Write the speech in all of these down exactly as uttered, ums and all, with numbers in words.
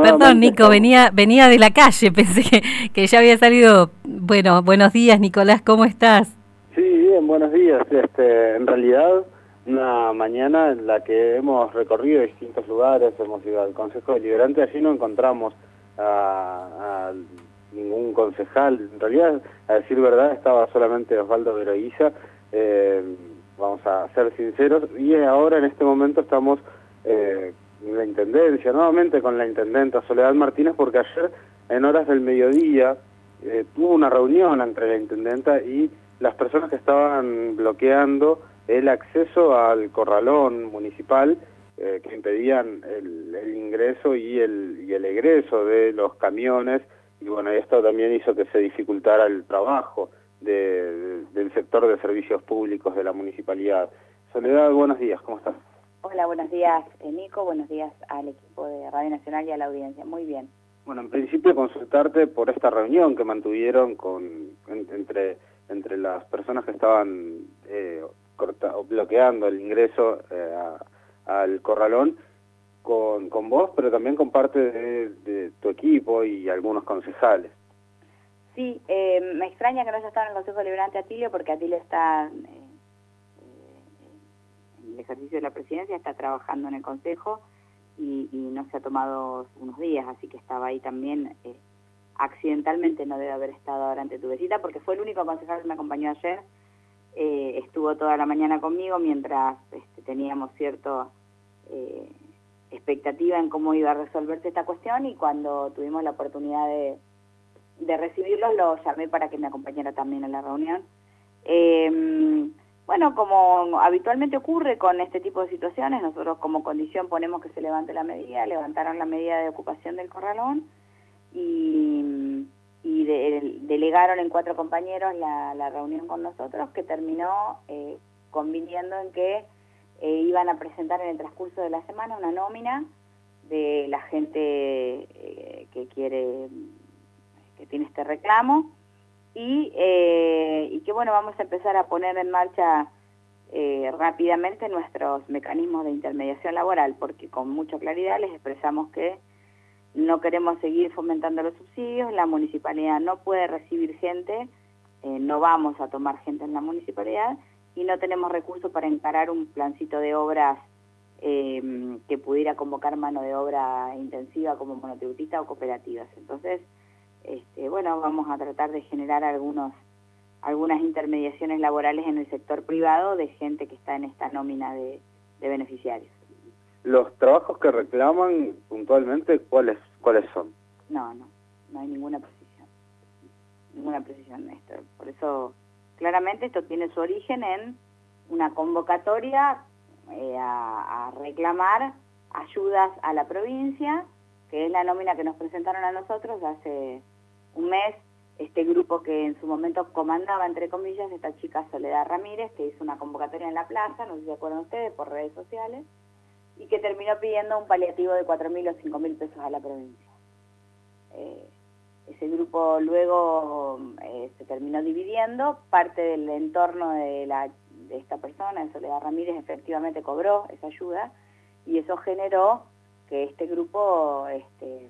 Perdón, Nico, venía venía de la calle, pensé que, que ya había salido. Bueno, buenos días, Nicolás, ¿cómo estás? Sí, bien, buenos días. Este, en realidad, una mañana en la que hemos recorrido distintos lugares, hemos ido al Consejo Deliberante, allí no encontramos a, a ningún concejal. En realidad, a decir verdad, estaba solamente Osvaldo Veroiza, eh, vamos a ser sinceros, y ahora en este momento estamos eh, en la Intendencia, nuevamente con la Intendenta Soledad Martínez, porque ayer, en horas del mediodía, eh, tuvo una reunión entre la Intendenta y las personas que estaban bloqueando el acceso al corralón municipal, eh, que impedían el, el ingreso y el, y el egreso de los camiones, y bueno, esto también hizo que se dificultara el trabajo de, de, del sector de servicios públicos de la municipalidad. Soledad, buenos días, ¿cómo estás? Hola, buenos días, Nico, buenos días al equipo de Radio Nacional y a la audiencia, muy bien. Bueno, en principio consultarte por esta reunión que mantuvieron con en, entre entre las personas que estaban eh, corta, bloqueando el ingreso eh, a, al corralón, con, con vos, pero también con parte de, de tu equipo y algunos concejales. Sí, eh, me extraña que no haya estado en el Consejo Deliberante Atilio, porque Atilio está eh, eh, en el ejercicio de la presidencia, está trabajando en el Consejo y, y no se ha tomado unos días, así que estaba ahí también. Eh, accidentalmente no debe haber estado durante tu visita, porque fue el único concejal que me acompañó ayer. Eh, estuvo toda la mañana conmigo mientras este, teníamos cierta eh, expectativa en cómo iba a resolverse esta cuestión, y cuando tuvimos la oportunidad de, de recibirlos, lo llamé para que me acompañara también a la reunión. Eh, bueno, como habitualmente ocurre con este tipo de situaciones, nosotros como condición ponemos que se levante la medida, levantaron la medida de ocupación del corralón, y, y de, delegaron en cuatro compañeros la, la reunión con nosotros, que terminó eh, conviniendo en que eh, iban a presentar en el transcurso de la semana una nómina de la gente eh, que quiere, que tiene este reclamo, y, eh, y que bueno, vamos a empezar a poner en marcha eh, rápidamente nuestros mecanismos de intermediación laboral, porque con mucha claridad les expresamos que no queremos seguir fomentando los subsidios, la municipalidad no puede recibir gente, eh, no vamos a tomar gente en la municipalidad, y no tenemos recursos para encarar un plancito de obras eh, que pudiera convocar mano de obra intensiva como monotributista o cooperativas. Entonces, este, bueno, vamos a tratar de generar algunos algunas intermediaciones laborales en el sector privado de gente que está en esta nómina de, de beneficiarios. Los trabajos que reclaman puntualmente, ¿cuáles cuáles son? No, no, no hay ninguna precisión, ninguna precisión, Néstor. Por eso, claramente esto tiene su origen en una convocatoria eh, a, a reclamar ayudas a la provincia, que es la nómina que nos presentaron a nosotros hace un mes. Este grupo que en su momento comandaba, entre comillas, esta chica Soledad Ramírez, que hizo una convocatoria en la plaza, no sé si se acuerdan ustedes, por redes sociales, y que terminó pidiendo un paliativo de cuatro mil o cinco mil pesos a la provincia. Eh, ese grupo luego eh, se terminó dividiendo, parte del entorno de, la, de esta persona, de Soledad Ramírez, efectivamente cobró esa ayuda, y eso generó que este grupo este,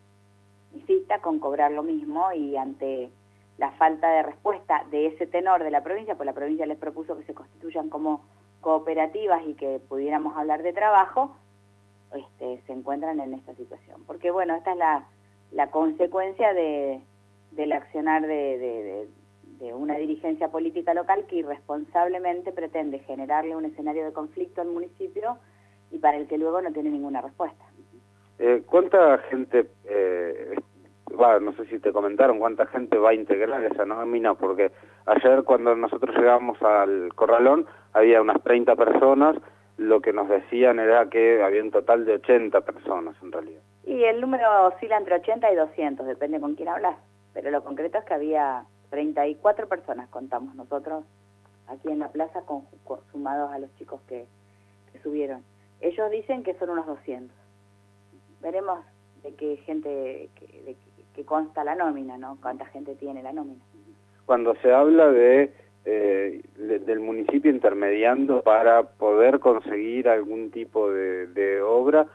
insista con cobrar lo mismo, y ante la falta de respuesta de ese tenor de la provincia, pues la provincia les propuso que se constituyan como cooperativas y que pudiéramos hablar de trabajo, este, se encuentran en esta situación. Porque bueno, esta es la, la consecuencia de, del accionar de, de, de, de una dirigencia política local que irresponsablemente pretende generarle un escenario de conflicto al municipio y para el que luego no tiene ninguna respuesta. Eh, ¿Cuánta gente, eh, va, no sé si te comentaron, cuánta gente va a integrar esa nómina? Porque ayer cuando nosotros llegamos al corralón había unas treinta personas, lo que nos decían era que había un total de ochenta personas en realidad. Y el número oscila entre ochenta y doscientos, depende con quién hablas, pero lo concreto es que había treinta y cuatro personas, contamos nosotros, aquí en la plaza, con, con, sumados a los chicos que, que subieron. Ellos dicen que son unos doscientos. Veremos de qué gente, que, de qué consta la nómina, ¿no? Cuánta gente tiene la nómina. Cuando se habla de, eh, de del municipio intermediando para poder conseguir algún tipo de, de obra,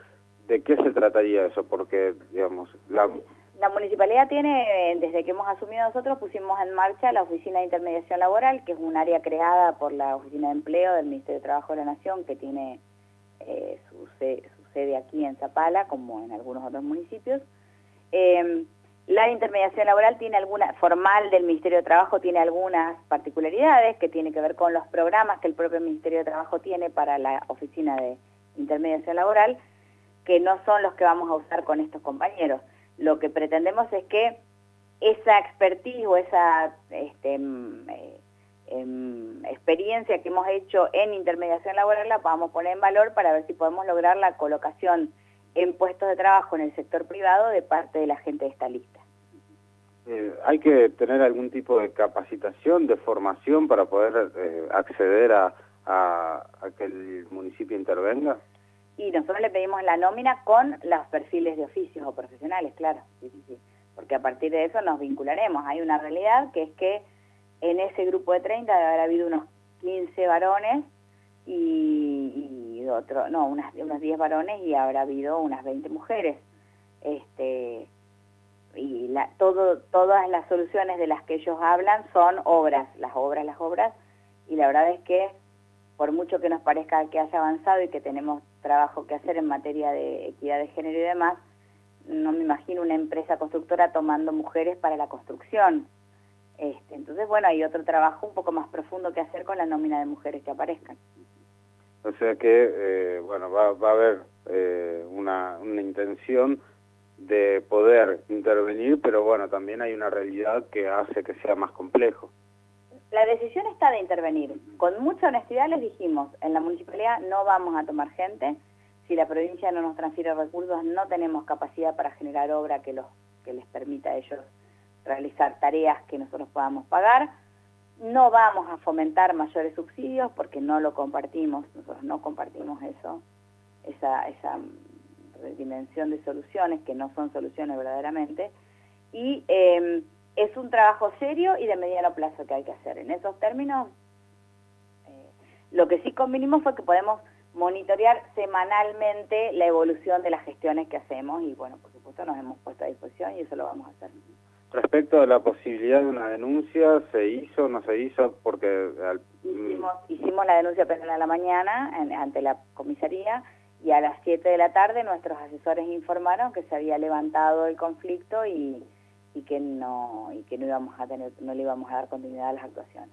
¿de qué se trataría eso? Porque, digamos, la... La municipalidad tiene, desde que hemos asumido nosotros, pusimos en marcha la Oficina de Intermediación Laboral, que es un área creada por la Oficina de Empleo del Ministerio de Trabajo de la Nación, que tiene eh, su, se, su sede aquí en Zapala, como en algunos otros municipios. Eh, la intermediación laboral tiene alguna, formal del Ministerio de Trabajo tiene algunas particularidades que tiene que ver con los programas que el propio Ministerio de Trabajo tiene para la Oficina de Intermediación Laboral, que no son los que vamos a usar con estos compañeros. Lo que pretendemos es que esa expertise o esa este, eh, eh, experiencia que hemos hecho en intermediación laboral la podamos poner en valor para ver si podemos lograr la colocación en puestos de trabajo en el sector privado de parte de la gente de esta lista. Eh, ¿Hay que tener algún tipo de capacitación, de formación para poder eh, acceder a, a, a que el municipio intervenga? Y nosotros le pedimos la nómina con los perfiles de oficios o profesionales, claro, sí, sí, sí, porque a partir de eso nos vincularemos. Hay una realidad que es que en ese grupo de treinta debe haber habido unos quince varones y, y otro, no, unas, unos diez varones y habrá habido unas veinte mujeres. Este, y la, todo, todas las soluciones de las que ellos hablan son obras, las obras, las obras, y la verdad es que por mucho que nos parezca que haya avanzado y que tenemos trabajo que hacer en materia de equidad de género y demás, no me imagino una empresa constructora tomando mujeres para la construcción. Este, entonces, bueno, hay otro trabajo un poco más profundo que hacer con la nómina de mujeres que aparezcan. O sea que, eh, bueno, va, va a haber eh, una, una intención de poder intervenir, pero bueno, también hay una realidad que hace que sea más complejo. La decisión está de intervenir. Con mucha honestidad les dijimos, en la municipalidad no vamos a tomar gente, si la provincia no nos transfiere recursos no tenemos capacidad para generar obra que, los, que les permita a ellos realizar tareas que nosotros podamos pagar, no vamos a fomentar mayores subsidios porque no lo compartimos, nosotros no compartimos eso, esa, esa dimensión de soluciones que no son soluciones verdaderamente, y eh, es un trabajo serio y de mediano plazo que hay que hacer. En esos términos, eh, lo que sí convinimos fue que podemos monitorear semanalmente la evolución de las gestiones que hacemos y, bueno, por supuesto nos hemos puesto a disposición y eso lo vamos a hacer. Respecto a la posibilidad de una denuncia, ¿se hizo o no se hizo? Porque al... hicimos, hicimos la denuncia penal a la mañana en, ante la comisaría y a las siete de la tarde nuestros asesores informaron que se había levantado el conflicto y y que no y que no íbamos a tener no le íbamos a dar continuidad a las actuaciones.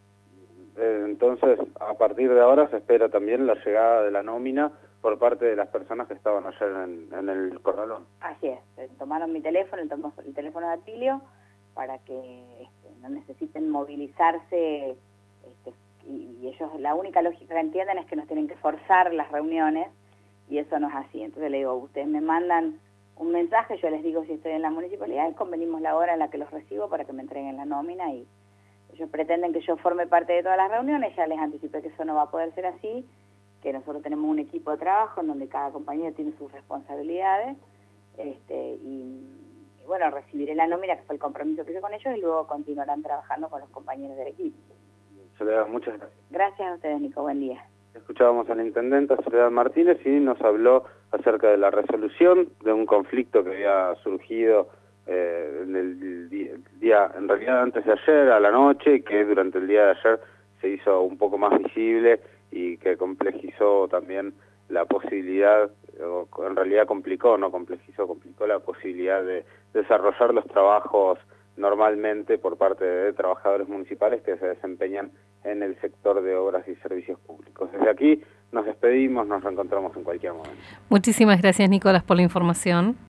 Eh, entonces, a partir de ahora se espera también la llegada de la nómina por parte de las personas que estaban ayer en, en el corralón. Así es, tomaron mi teléfono, el, el teléfono de Atilio para que este, no necesiten movilizarse este, y, y ellos la única lógica que entienden es que nos tienen que forzar las reuniones y eso no es así. Entonces le digo, ustedes me mandan un mensaje, yo les digo si estoy en la municipalidad y convenimos la hora en la que los recibo para que me entreguen la nómina y ellos pretenden que yo forme parte de todas las reuniones, ya les anticipé que eso no va a poder ser así, que nosotros tenemos un equipo de trabajo en donde cada compañero tiene sus responsabilidades este, y, y bueno, recibiré la nómina que fue el compromiso que hice con ellos y luego continuarán trabajando con los compañeros del equipo. Soledad, muchas gracias. Gracias a ustedes, Nico, buen día. Escuchábamos a la intendenta Soledad Martínez y nos habló acerca de la resolución de un conflicto que había surgido eh, en el día, el día, en realidad antes de ayer, a la noche, y que durante el día de ayer se hizo un poco más visible y que complejizó también la posibilidad, o en realidad complicó, no complejizó, complicó la posibilidad de desarrollar los trabajos normalmente por parte de trabajadores municipales que se desempeñan en el sector de obras y servicios públicos. Desde aquí nos despedimos, nos reencontramos en cualquier momento. Muchísimas gracias, Nicolás, por la información.